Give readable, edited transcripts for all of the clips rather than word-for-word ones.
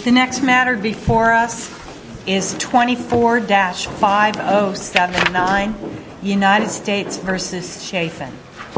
The next matter before us is 24-5079, United States v. Chafin.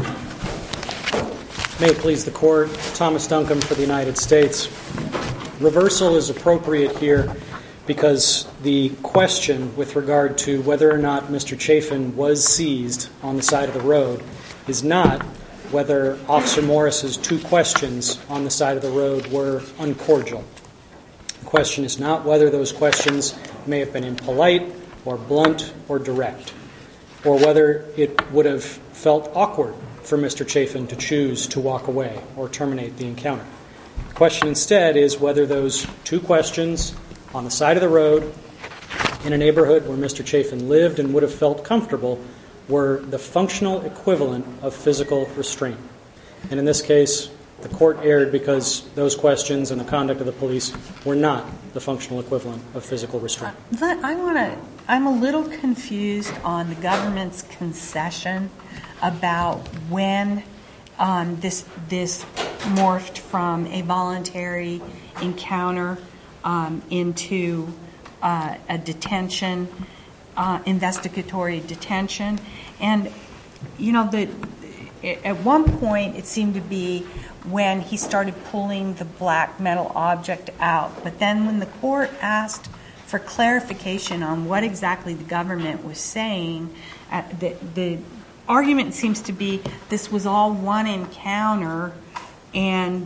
May it please the Court, Thomas Duncombe for the United States. Reversal is appropriate here because the question with regard to whether or not Mr. Chafin was seized on the side of the road is not whether Officer Morris's two questions on the side of the road were uncordial. The question is not whether those questions may have been impolite or blunt or direct, or whether it would have felt awkward for Mr. Chafin to choose to walk away or terminate the encounter. The question instead is whether those two questions on the side of the road in a neighborhood where Mr. Chafin lived and would have felt comfortable were the functional equivalent of physical restraint. And in this case, the court erred because those questions and the conduct of the police were not the functional equivalent of physical restraint. I'm a little confused on the government's concession about when this morphed from a voluntary encounter into a detention, investigatory detention. And, you know, at one point it seemed to be when he started pulling the black metal object out. But then when the court asked for clarification on what exactly the government was saying, the argument seems to be this was all one encounter, and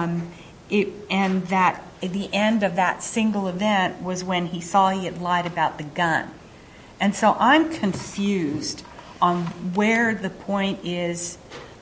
that at the end of that single event was when he saw he had lied about the gun. And so I'm confused on where the point is.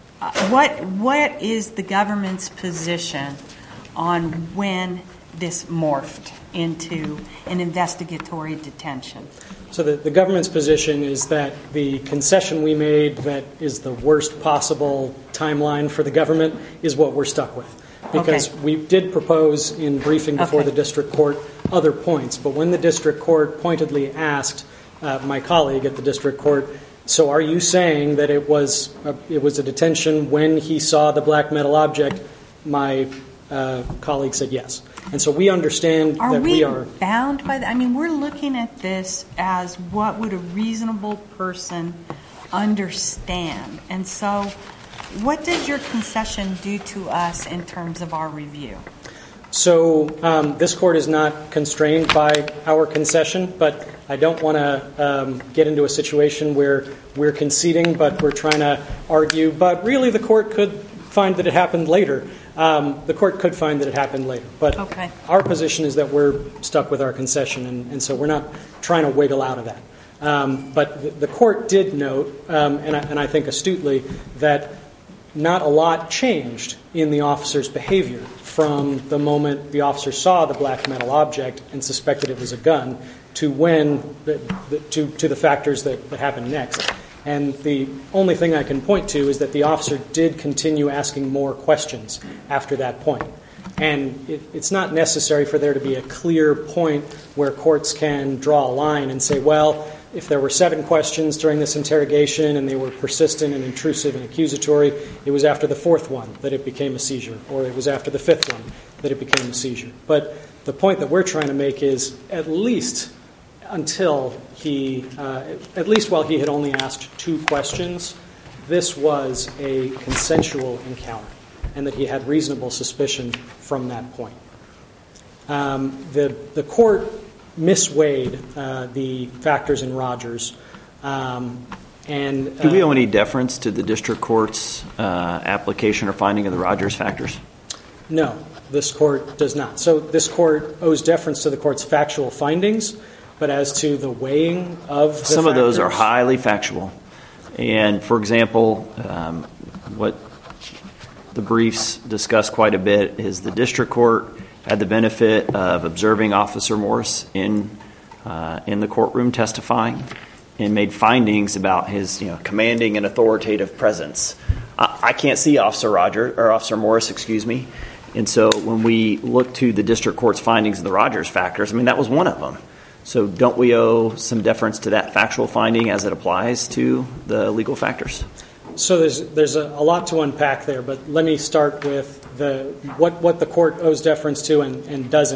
What is the government's position on when this morphed into an investigatory detention? So the government's position is that the concession we made that is the worst possible timeline for the government is what we're stuck with. Because we did propose in briefing before the district court other points, but when the district court pointedly asked my colleague at the district court, so are you saying that it was a detention when he saw the black metal object, my colleague said yes. And so we understand that we are bound by that. I mean, we're looking at this as what would a reasonable person understand. And so what does your concession do to us in terms of our review? So this court is not constrained by our concession, but I don't want to get into a situation where we're conceding, but we're trying to argue. But really, the court could find that it happened later. The court could find that it happened later. But our position is that we're stuck with our concession, and so we're not trying to wiggle out of that. But the court did note, and I think astutely, that not a lot changed in the officer's behavior from the moment the officer saw the black metal object and suspected it was a gun to to the factors that happened next. And the only thing I can point to is that the officer did continue asking more questions after that point. And it's not necessary for there to be a clear point where courts can draw a line and say, well, if there were 7 questions during this interrogation and they were persistent and intrusive and accusatory, it was after the 4th one that it became a seizure, or it was after the 5th one that it became a seizure. But the point that we're trying to make is at least while he had only asked 2 questions, this was a consensual encounter, and that he had reasonable suspicion from that point. The court misweighed the factors in Rogers. Do we owe any deference to the district court's application or finding of the Rogers factors? No, this court does not. So this court owes deference to the court's factual findings, but as to the weighing of the Some of those are highly factual. And, for example, what the briefs discuss quite a bit is the district court had the benefit of observing Officer Morris in the courtroom testifying and made findings about his commanding and authoritative presence. I can't see Officer Morris, and so when we look to the district court's findings of the Rogers factors, that was one of them. So don't we owe some deference to that factual finding as it applies to the legal factors? So there's a lot to unpack there, but let me start with what the court owes deference to and doesn't.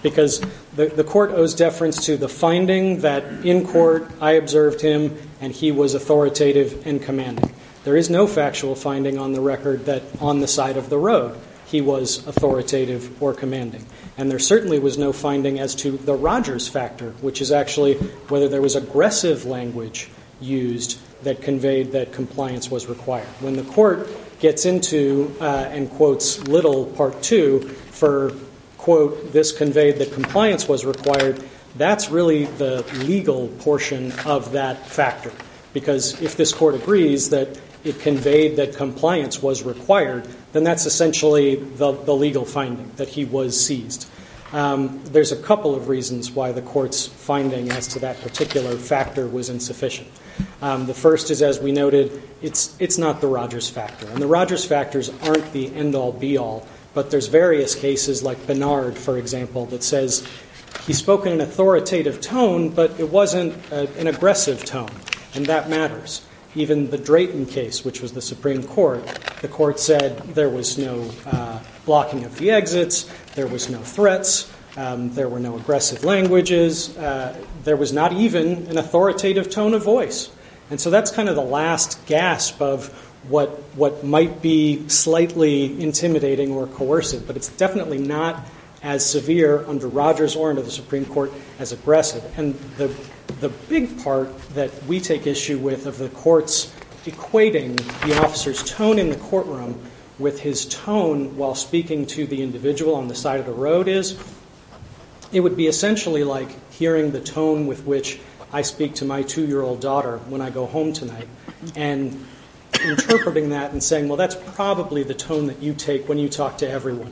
because the court owes deference to the finding that in court I observed him and he was authoritative and commanding. There is no factual finding on the record that on the side of the road he was authoritative or commanding. And there certainly was no finding as to the Rogers factor, which is actually whether there was aggressive language used that conveyed that compliance was required. When the court gets into and quotes Little Part 2 for, quote, this conveyed that compliance was required, that's really the legal portion of that factor. Because if this court agrees that it conveyed that compliance was required, then that's essentially the legal finding, that he was seized. There's a couple of reasons why the court's finding as to that particular factor was insufficient. The first is, as we noted, it's not the Rogers factor. And the Rogers factors aren't the end-all, be-all, but there's various cases like Bernard, for example, that says he spoke in an authoritative tone, but it wasn't an aggressive tone, and that matters. Even the Drayton case, which was the Supreme Court, the court said there was no blocking of the exits, there was no threats, there were no aggressive languages, there was not even an authoritative tone of voice. And so that's kind of the last gasp of what might be slightly intimidating or coercive, but it's definitely not as severe under Rogers or under the Supreme Court as aggressive. And the big part that we take issue with of the courts equating the officer's tone in the courtroom with his tone while speaking to the individual on the side of the road is, it would be essentially like hearing the tone with which I speak to my 2-year-old daughter when I go home tonight, and interpreting that and saying, well, that's probably the tone that you take when you talk to everyone,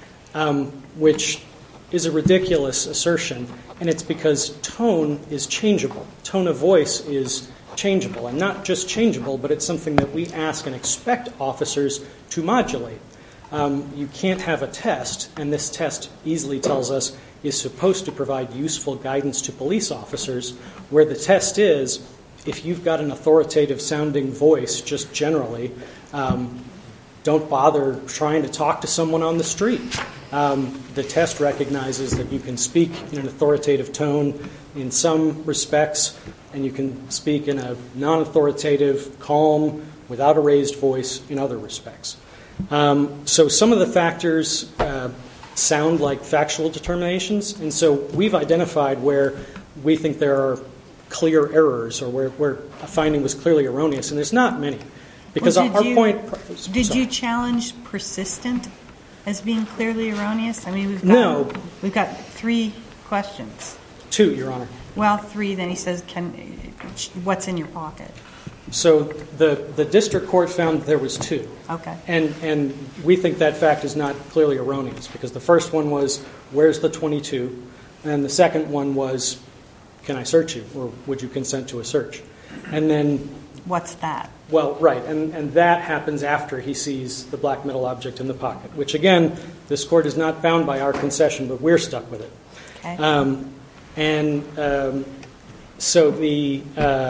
which is a ridiculous assertion, and it's because tone is changeable. Tone of voice is changeable, and not just changeable, but it's something that we ask and expect officers to modulate. You can't have a test, and this test easily tells us is supposed to provide useful guidance to police officers, where the test is, if you've got an authoritative sounding voice just generally, don't bother trying to talk to someone on the street. The test recognizes that you can speak in an authoritative tone in some respects, and you can speak in a non-authoritative, calm, without a raised voice in other respects. So some of the factors sound like factual determinations, and so we've identified where we think there are clear errors or where a finding was clearly erroneous, and there's not many. Because our point... Did you challenge persistent as being clearly erroneous? I mean, we've got 3 questions. 2, Your Honor. Well, 3, then he says, what's in your pocket? So the district court found there was 2. Okay. And we think that fact is not clearly erroneous, because the first one was, where's the 22? And the second one was, can I search you, or would you consent to a search? And then... What's that? Well, right, and that happens after he sees the black metal object in the pocket, which, again, this court is not bound by our concession, but we're stuck with it. Okay. So the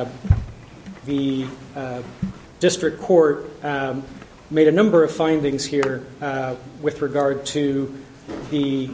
district court made a number of findings here with regard to the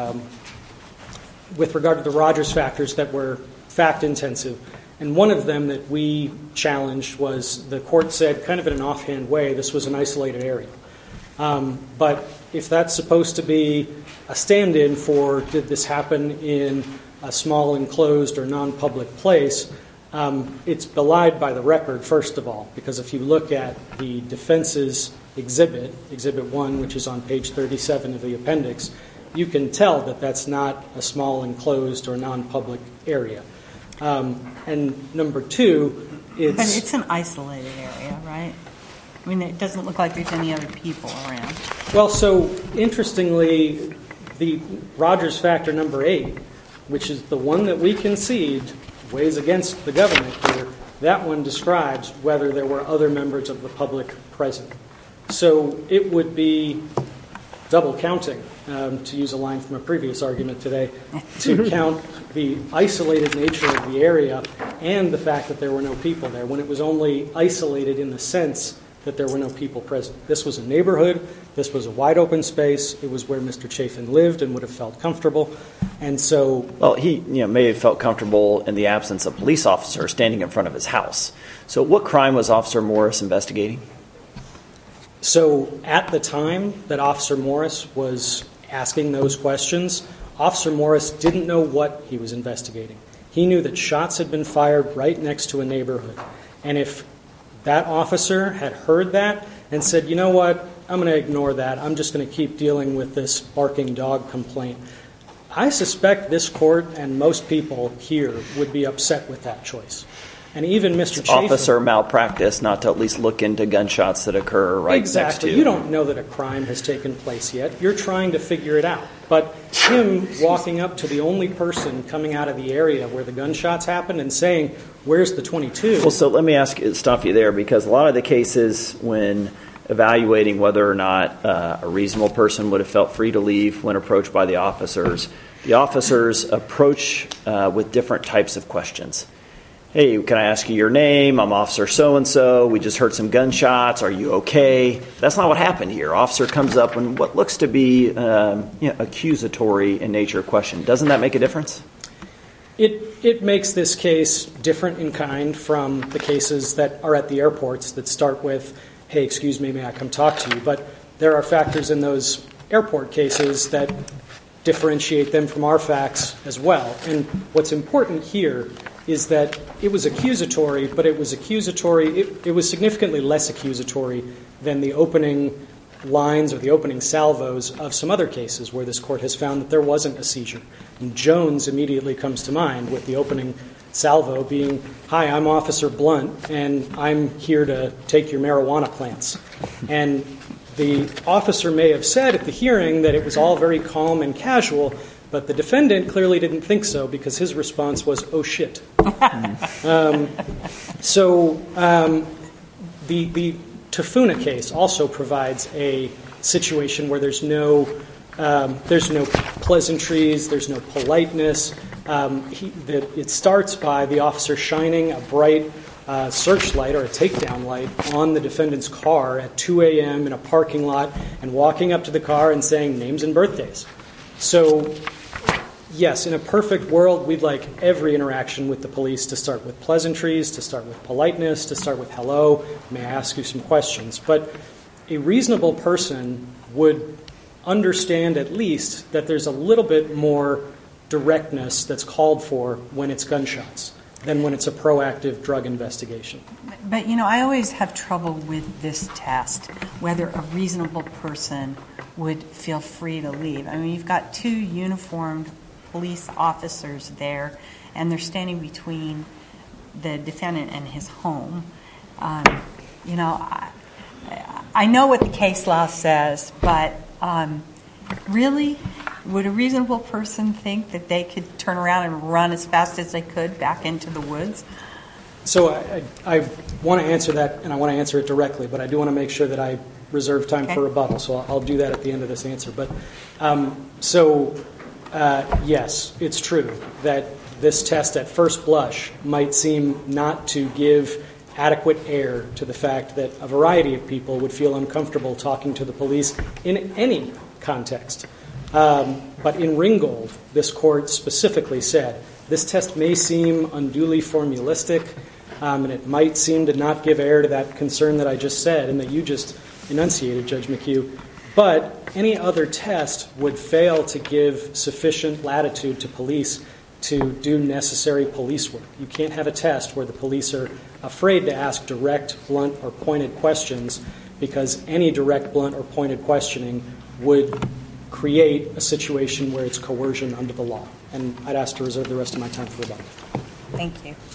Rogers factors that were fact-intensive. And one of them that we challenged was the court said, kind of in an offhand way, this was an isolated area. But if that's supposed to be a stand-in for did this happen in a small enclosed or non-public place, it's belied by the record, first of all, because if you look at the defense's exhibit, Exhibit 1, which is on page 37 of the appendix, you can tell that that's not a small enclosed or non-public area. And number 2, it's... But it's an isolated area, right? I mean, it doesn't look like there's any other people around. Well, so interestingly, the Rogers factor number 8, which is the one that we concede weighs against the government here, that one describes whether there were other members of the public present. So it would be double counting, to use a line from a previous argument today, to count the isolated nature of the area and the fact that there were no people there, when it was only isolated in the sense that there were no people present. This was a neighborhood. This was a wide open space. It was where Mr. Chafin lived and would have felt comfortable. And so... Well, he may have felt comfortable in the absence of police officers standing in front of his house. So what crime was Officer Morris investigating? So at the time that Officer Morris was asking those questions, Officer Morris didn't know what he was investigating. He knew that shots had been fired right next to a neighborhood. And if that officer had heard that and said, you know what, I'm going to ignore that. I'm just going to keep dealing with this barking dog complaint, I suspect this court and most people here would be upset with that choice. And even Mr. Chafin... Officer malpractice not to at least look into gunshots that occur right next to... Exactly. You don't know that a crime has taken place yet. You're trying to figure it out. But him walking up to the only person coming out of the area where the gunshots happened and saying, where's the 22? Well, so let me stop you there, because a lot of the cases when evaluating whether or not a reasonable person would have felt free to leave when approached by the officers approach with different types of questions. Hey, can I ask you your name? I'm Officer so-and-so. We just heard some gunshots. Are you okay? That's not what happened here. Officer comes up with what looks to be accusatory in nature question. Doesn't that make a difference? It makes this case different in kind from the cases that are at the airports that start with, hey, excuse me, may I come talk to you? But there are factors in those airport cases that differentiate them from our facts as well. And what's important here is that it was accusatory, but it was significantly less accusatory than the opening lines or the opening salvos of some other cases where this court has found that there wasn't a seizure. And Jones immediately comes to mind with the opening salvo being, hi, I'm Officer Blunt, and I'm here to take your marijuana plants. And the officer may have said at the hearing that it was all very calm and casual, but the defendant clearly didn't think so because his response was, oh, shit. The Tafuna case also provides a situation where there's no pleasantries, there's no politeness. It starts by the officer shining a bright searchlight or a takedown light on the defendant's car at 2 a.m. in a parking lot and walking up to the car and saying names and birthdays. So, yes, in a perfect world, we'd like every interaction with the police to start with pleasantries, to start with politeness, to start with hello, may I ask you some questions. But a reasonable person would understand at least that there's a little bit more directness that's called for when it's gunshots than when it's a proactive drug investigation. But, I always have trouble with this test, whether a reasonable person would feel free to leave. I mean, you've got two uniformed police officers there, and they're standing between the defendant and his home. I know what the case law says, but really, would a reasonable person think that they could turn around and run as fast as they could back into the woods? So I want to answer that, and I want to answer it directly, but I do want to make sure that I reserve time for rebuttal, so I'll do that at the end of this answer. But yes, it's true that this test at first blush might seem not to give adequate air to the fact that a variety of people would feel uncomfortable talking to the police in any context. But in Ringgold, this court specifically said, this test may seem unduly formalistic, and it might seem to not give air to that concern that I just said and that you just enunciated, Judge McHugh, but any other test would fail to give sufficient latitude to police to do necessary police work. You can't have a test where the police are afraid to ask direct, blunt, or pointed questions because any direct, blunt, or pointed questioning would create a situation where it's coercion under the law. And I'd ask to reserve the rest of my time for rebuttal. Thank you.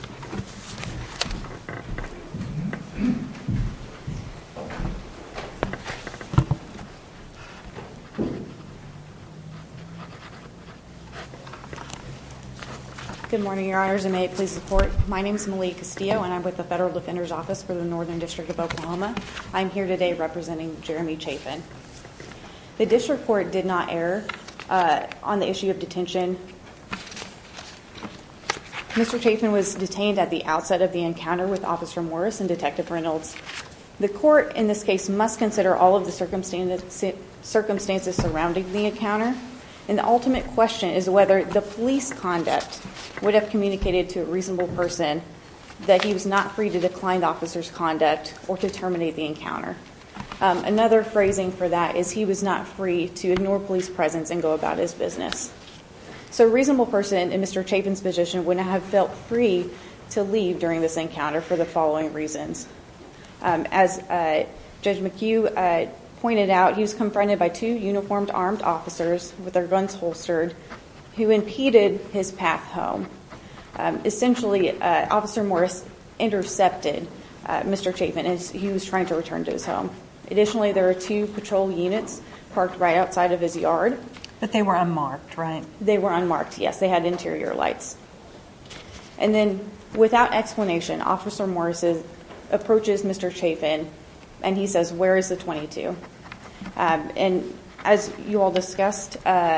Good morning, Your Honors, and may it please the Court. My name is Malia Castillo, and I'm with the Federal Defender's Office for the Northern District of Oklahoma. I'm here today representing Jeremy Chafin. The District Court did not err on the issue of detention. Mr. Chafin was detained at the outset of the encounter with Officer Morris and Detective Reynolds. The Court, in this case, must consider all of the circumstances surrounding the encounter, And the ultimate question is whether the police conduct would have communicated to a reasonable person that he was not free to decline the officer's conduct or to terminate the encounter. Another phrasing for that is he was not free to ignore police presence and go about his business. So a reasonable person in Mr. Chafin's position would not have felt free to leave during this encounter for the following reasons. As Judge McHugh pointed out, he was confronted by 2 uniformed armed officers with their guns holstered who impeded his path home. Essentially, Officer Morris intercepted Mr. Chafin as he was trying to return to his home. Additionally, there were 2 patrol units parked right outside of his yard. But they were unmarked, right? They were unmarked, yes. They had interior lights. And then, without explanation, Officer Morris approaches Mr. Chafin, and he says, "Where is the .22?" And as you all discussed,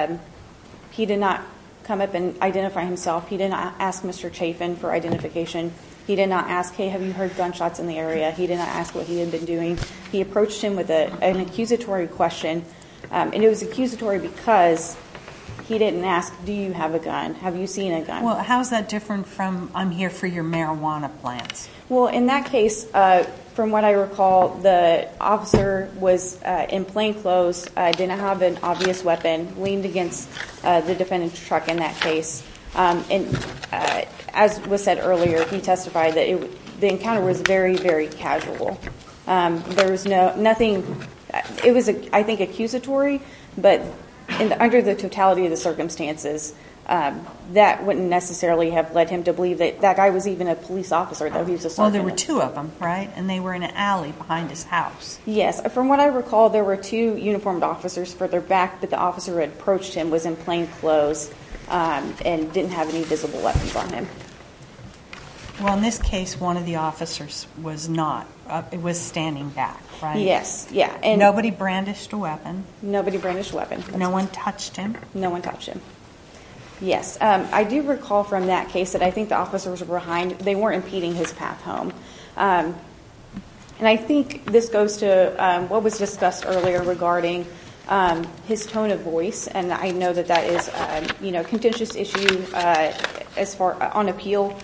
he did not come up and identify himself. He did not ask Mr. Chafin for identification. He did not ask, "Hey, have you heard gunshots in the area?" He did not ask what he had been doing. He approached him with an accusatory question, and it was accusatory because he didn't ask, "Do you have a gun? Have you seen a gun?" Well, how's that different from, "I'm here for your marijuana plants"? Well, in that case, from what I recall, the officer was in plain clothes, didn't have an obvious weapon, leaned against the defendant's truck in that case. And as was said earlier, he testified that the encounter was very, very casual. There was nothing. It was, I think, accusatory, but under the totality of the circumstances, that wouldn't necessarily have led him to believe that that guy was even a police officer, though he was a sergeant. Well, there were 2 of them, right? And they were in an alley behind his house. Yes. From what I recall, there were 2 uniformed officers further back, but the officer who had approached him was in plain clothes and didn't have any visible weapons on him. Well, in this case, one of the officers was not. It was standing back, right? Yes. Yeah. And nobody brandished a weapon. Nobody brandished a weapon. No one touched him. No one touched him. Yes. I do recall from that case that I think the officers were behind. They weren't impeding his path home. And I think this goes to what was discussed earlier regarding his tone of voice. And I know that is, a contentious issue as far on appeal.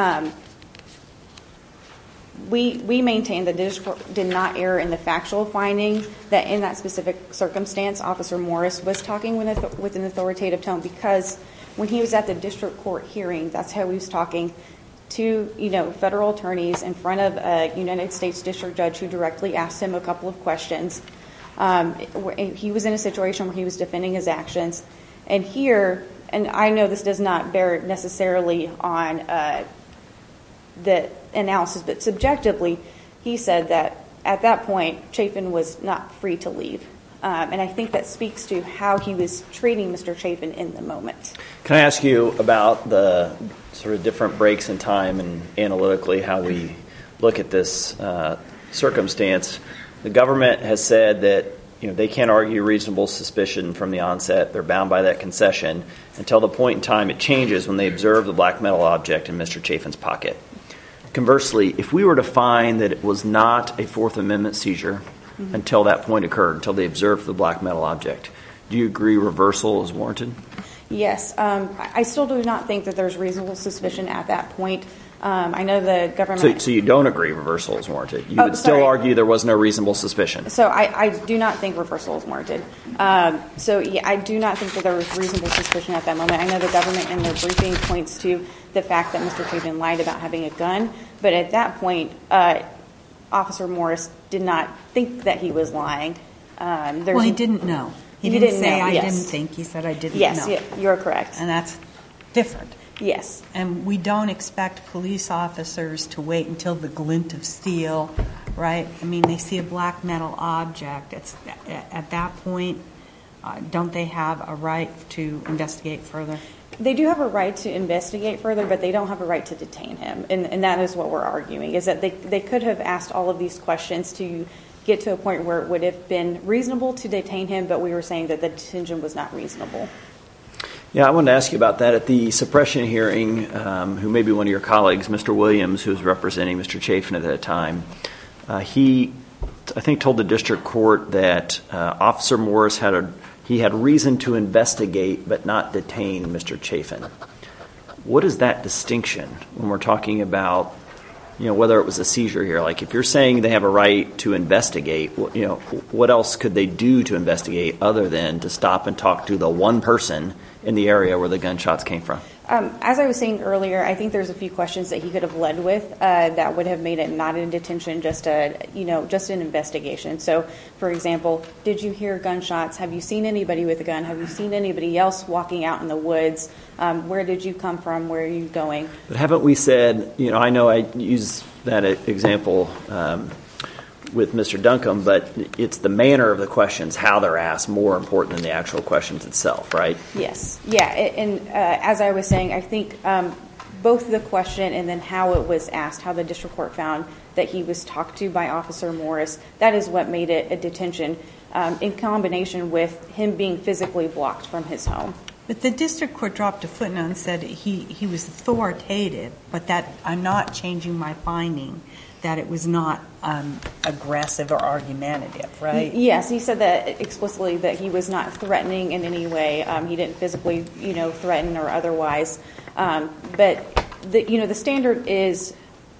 We maintain that the district did not err in the factual finding that in that specific circumstance, Officer Morris was talking with an authoritative tone, because when he was at the district court hearing, that's how he was talking to, federal attorneys in front of a United States district judge who directly asked him a couple of questions. He was in a situation where he was defending his actions. And here, and I know this does not bear necessarily on the analysis, but subjectively, he said that at that point, Chafin was not free to leave. And I think that speaks to how he was treating Mr. Chafin in the moment. Can I ask you about the sort of different breaks in time and analytically how we look at this circumstance? The government has said that they can't argue reasonable suspicion from the onset. They're bound by that concession until the point in time it changes when they observe the black metal object in Mr. Chafin's pocket. Conversely, if we were to find that it was not a Fourth Amendment seizure until that point occurred, until they observed the black metal object, do you agree reversal is warranted? Yes. I still do not think that there's reasonable suspicion at that point. I know the government... So you don't agree reversal is warranted? You would still argue there was no reasonable suspicion? So I do not think reversal is warranted. I do not think that there was reasonable suspicion at that moment. I know the government in their briefing points to the fact that Mr. Chafin lied about having a gun, but at that point, Officer Morris did not think that he was lying. Well, he didn't know. He didn't say, "I didn't think." He said, "I didn't know." Yes, you're correct. And that's different. Yes. And we don't expect police officers to wait until the glint of steel, right? I mean, they see a black metal object. At that point, don't they have a right to investigate further? They do have a right to investigate further, but they don't have a right to detain him. And that is what we're arguing, is that they could have asked all of these questions to get to a point where it would have been reasonable to detain him, but we were saying that the detention was not reasonable. Yeah, I wanted to ask you about that. At the suppression hearing, who may be one of your colleagues, Mr. Williams, who was representing Mr. Chafin at that time, he, I think, told the district court that Officer Morris had a he had reason to investigate but not detain Mr. Chafin. What is that distinction when we're talking about, whether it was a seizure here? Like, if you're saying they have a right to investigate, what else could they do to investigate other than to stop and talk to the one person in the area where the gunshots came from? As I was saying earlier, I think there's a few questions that he could have led with that would have made it not a detention, just an investigation. So, for example, did you hear gunshots? Have you seen anybody with a gun? Have you seen anybody else walking out in the woods? Where did you come from? Where are you going? But haven't we said, I know I use that example with Mr. Duncombe, but it's the manner of the questions, how they're asked, more important than the actual questions itself, right? Yes. Yeah. And as I was saying, I think both the question and then how it was asked, how the district court found that he was talked to by Officer Morris, that is what made it a detention in combination with him being physically blocked from his home. But the district court dropped a footnote and said he was authoritative, but that I'm not changing my finding that it was not aggressive or argumentative, right? Yes, he said that explicitly, that he was not threatening in any way. He didn't physically, threaten or otherwise. But the standard is,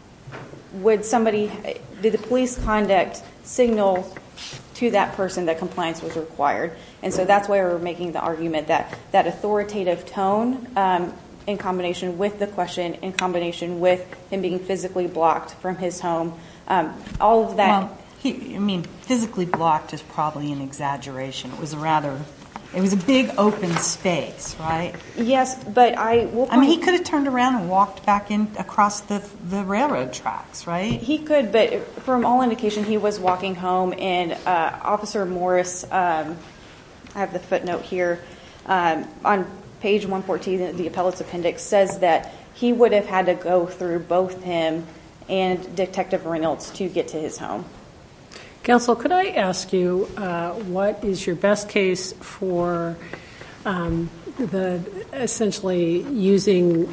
did the police conduct signal to that person that compliance was required? And so that's why we're making the argument that that authoritative tone, in combination with the question, in combination with him being physically blocked from his home, all of that. Well, physically blocked is probably an exaggeration. It was a big open space, right? Yes, but he could have turned around and walked back in across the railroad tracks, right? He could, but from all indication, he was walking home, and Officer Morris, I have the footnote here, on page 114, the appellate's appendix, says that he would have had to go through both him and Detective Reynolds to get to his home. Counsel, could I ask you what is your best case for the essentially using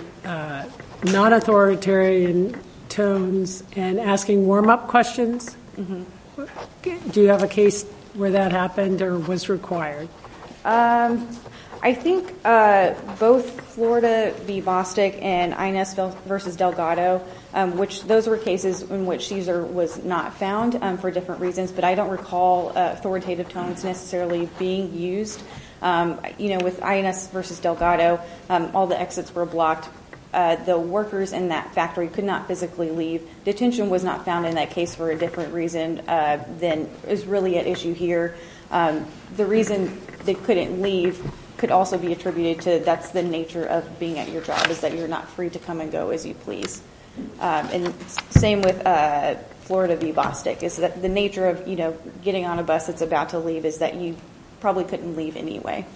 non-authoritarian tones and asking warm-up questions? Mm-hmm. Do you have a case where that happened or was required? I think both Florida v. Bostic and INS versus Delgado, which those were cases in which Caesar was not found for different reasons, but I don't recall authoritative tones necessarily being used. With INS versus Delgado, all the exits were blocked. The workers in that factory could not physically leave. Detention was not found in that case for a different reason than is really at issue here. The reason they couldn't leave could also be attributed to that's the nature of being at your job, is that you're not free to come and go as you please. And same with Florida v. Bostic, is that the nature of getting on a bus that's about to leave is that you probably couldn't leave anyway.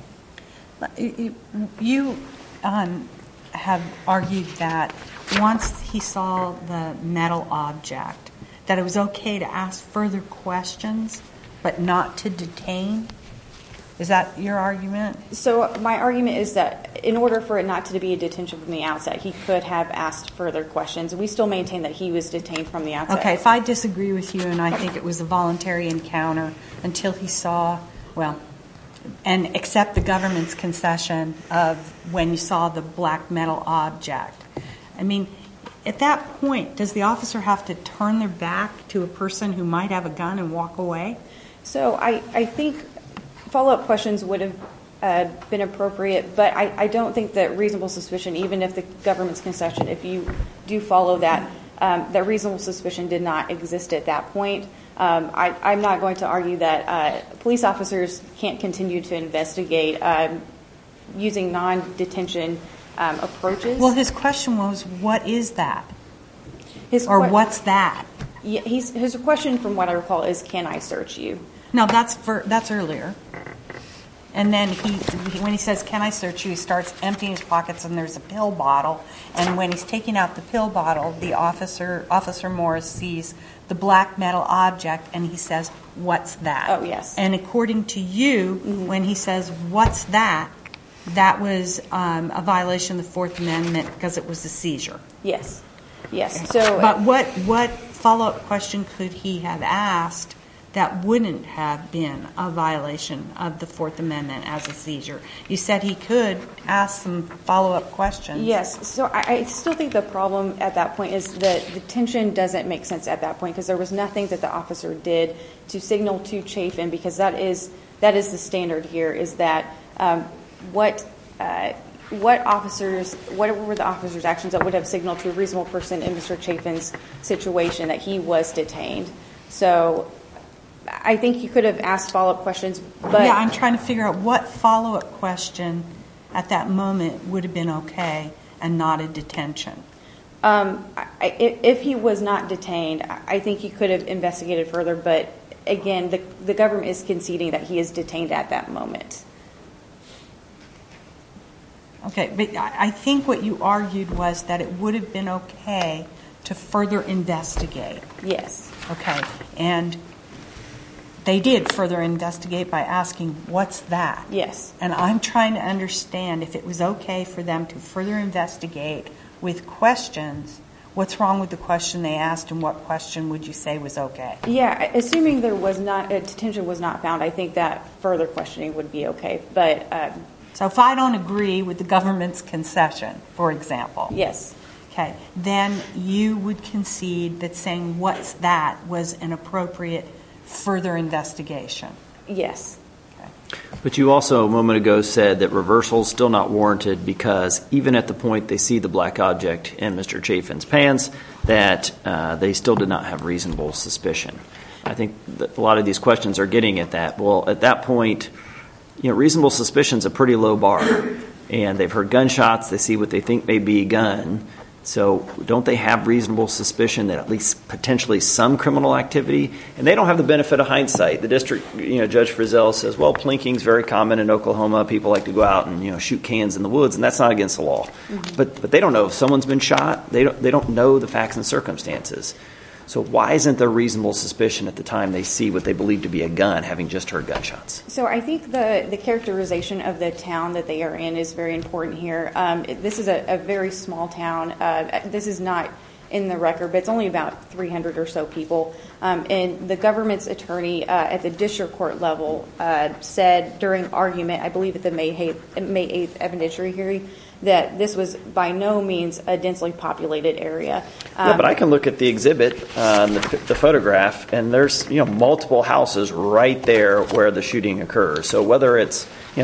You have argued that once he saw the metal object, that it was okay to ask further questions, but not to detain. Is that your argument? So my argument is that in order for it not to be a detention from the outset, he could have asked further questions. We still maintain that he was detained from the outset. Okay, if I disagree with you and I think it was a voluntary encounter until he saw, and accept the government's concession of when you saw the black metal object. At that point, does the officer have to turn their back to a person who might have a gun and walk away? So I think follow-up questions would have been appropriate, but I don't think that reasonable suspicion, even if the government's concession, if you do follow that, that reasonable suspicion did not exist at that point. I'm not going to argue that police officers can't continue to investigate using non-detention approaches. Well, his question was, what is that? What's that? Yeah, his question, from what I recall, is, can I search you? No, that's earlier. And then when he says, can I search you, he starts emptying his pockets and there's a pill bottle. And when he's taking out the pill bottle, the Officer Morris sees the black metal object and he says, what's that? Oh, yes. And according to you, when he says, what's that, that was a violation of the Fourth Amendment because it was a seizure. Yes. So, but what follow-up question could he have asked that wouldn't have been a violation of the Fourth Amendment as a seizure? You said he could ask some follow-up questions. Yes. So I still think the problem at that point is that the detention doesn't make sense at that point because there was nothing that the officer did to signal to Chafin, because that is the standard here, is that what were the officer's actions that would have signaled to a reasonable person in Mr. Chafin's situation that he was detained. So I think you could have asked follow-up questions, but... Yeah, I'm trying to figure out what follow-up question at that moment would have been okay and not a detention. If he was not detained, I think he could have investigated further, but again, the government is conceding that he is detained at that moment. Okay, but I think what you argued was that it would have been okay to further investigate. Yes. Okay, and they did further investigate by asking, what's that? Yes. And I'm trying to understand if it was okay for them to further investigate with questions. What's wrong with the question they asked, and what question would you say was okay? Yeah, assuming there was not a detention was not found, I think that further questioning would be okay. But so if I don't agree with the government's concession, for example, yes, okay, then you would concede that saying what's that was an appropriate further investigation. yes. But you also a moment ago said that reversal is still not warranted because even at the point they see the black object in Mr. Chafin's pants, that they still did not have reasonable suspicion. I think that a lot of these questions are getting at that. Well, at that point, reasonable suspicion is a pretty low bar, and they've heard gunshots. They see what they think may be a gun. So don't they have reasonable suspicion that at least potentially some criminal activity? And they don't have the benefit of hindsight. The district, Judge Frizzell says, well, plinking is very common in Oklahoma. People like to go out and shoot cans in the woods, and that's not against the law. Mm-hmm. But they don't know if someone's been shot. They don't know the facts and circumstances. So why isn't there reasonable suspicion at the time they see what they believe to be a gun, having just heard gunshots? So I think the characterization of the town that they are in is very important here. This is a very small town. This is not in the record, but it's only about 300 or so people. And the government's attorney at the district court level said during argument, I believe at the May 8th evidentiary hearing, that this was by no means a densely populated area. Yeah, but I can look at the exhibit, the photograph, and there's multiple houses right there where the shooting occurs. So whether it's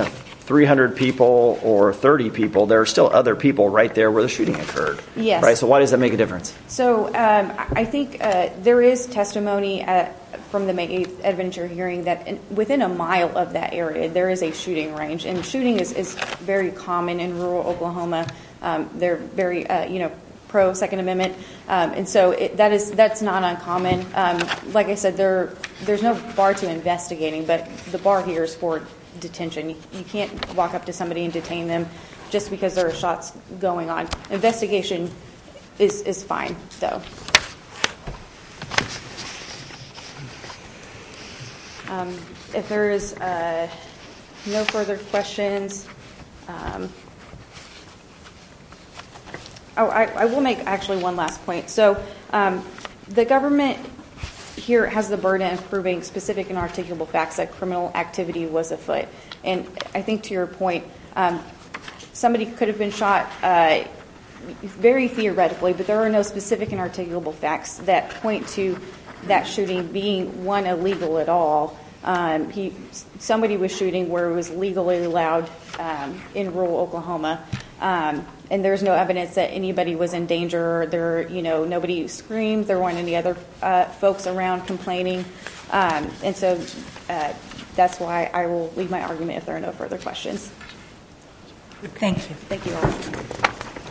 300 people or 30 people, there are still other people right there where the shooting occurred. Yes. Right. So why does that make a difference? So I think there is testimony from the May 8th evidentiary hearing that within a mile of that area there is a shooting range, and shooting is very common in rural Oklahoma. They're very pro Second Amendment, and so that's not uncommon. Like I said, there's no bar to investigating, but the bar here is for detention. You can't walk up to somebody and detain them just because there are shots going on. Investigation is fine, though. If there is no further questions, I will make actually one last point. So the government here has the burden of proving specific and articulable facts that criminal activity was afoot. And I think to your point, somebody could have been shot very theoretically, but there are no specific and articulable facts that point to that shooting being, one, illegal at all. Somebody was shooting where it was legally allowed in rural Oklahoma, and there's no evidence that anybody was in danger. Nobody screamed. There weren't any other folks around complaining, and so that's why I will leave my argument if there are no further questions. Thank you. Thank you all.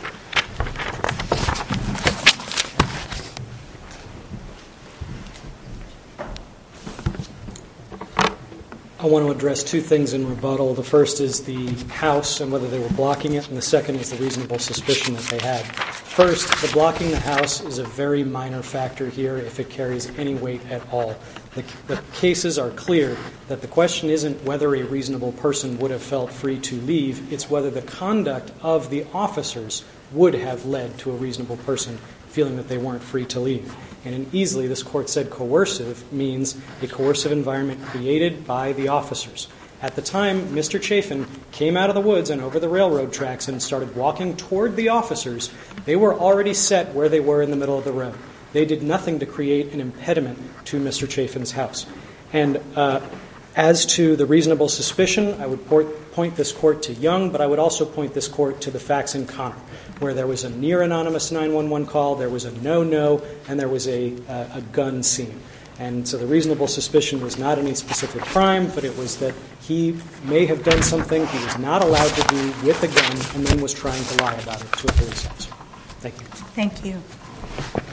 I want to address two things in rebuttal. The first is the house and whether they were blocking it, and the second is the reasonable suspicion that they had. First, the blocking the house is a very minor factor here if it carries any weight at all. The cases are clear that the question isn't whether a reasonable person would have felt free to leave, it's whether the conduct of the officers would have led to a reasonable person feeling that they weren't free to leave. And in Easley, this court said coercive means a coercive environment created by the officers. At the time, Mr. Chafin came out of the woods and over the railroad tracks and started walking toward the officers. They were already set where they were in the middle of the road. They did nothing to create an impediment to Mr. Chafin's house. And as to the reasonable suspicion, I would point this court to Young, but I would also point this court to the facts in Connor, where there was a near anonymous 911 call, there was a no, and there was a gun seen. And so the reasonable suspicion was not any specific crime, but it was that he may have done something he was not allowed to do with a gun and then was trying to lie about it to a police officer. Thank you. Thank you.